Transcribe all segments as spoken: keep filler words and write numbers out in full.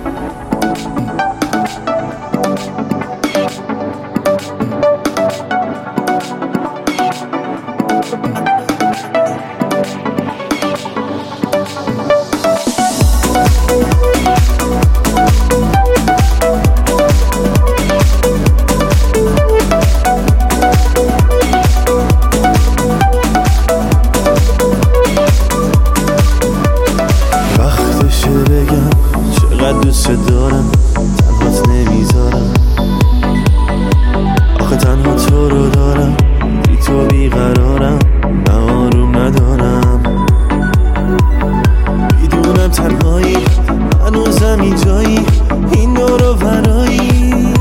دوست دارم تنهات نمیذارم، آخه تنها تو رو دارم، بی تو بیقرارم، نه آروم ندارم. میدونم تنهایی هنوزم اینجایی، این دور و برایی،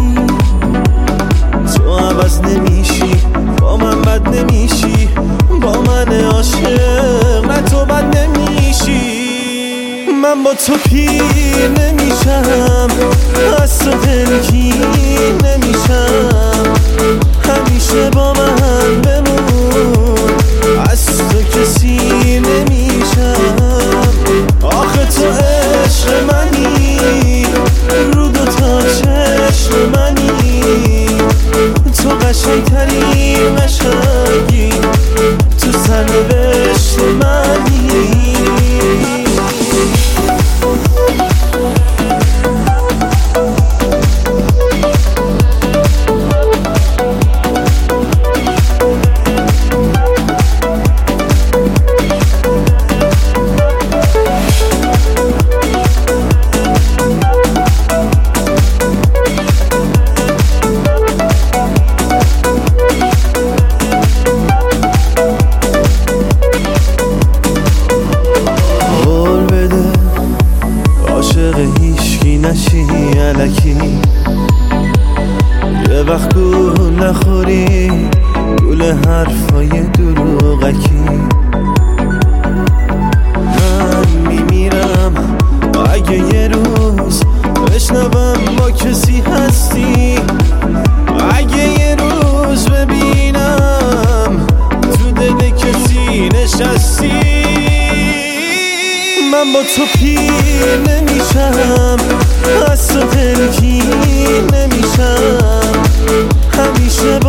تو عوض نمیشی، با من بد نمیشی، با من عاشق نه تو بد نمیشی. من با تو پیر نمیشم، از تو دلگیر نمیشم، همیشه با من بمون، از تو کسی نمیشم. آخه تو عشق منی، رو دو تا چشم منی، تو قشنگترین قشنگی تو سرنوشت منی. هیچکی نشی الکی، یه وقت گول نخوری گول حرفای دروغکی. من میمیرم اگه یه روز بشنوم با کسی هستی، اگه یه روز ببینم تو دل کسی نشستی. من با تو پیر نمیشم، از تو دلگیر نمیشم، همیشه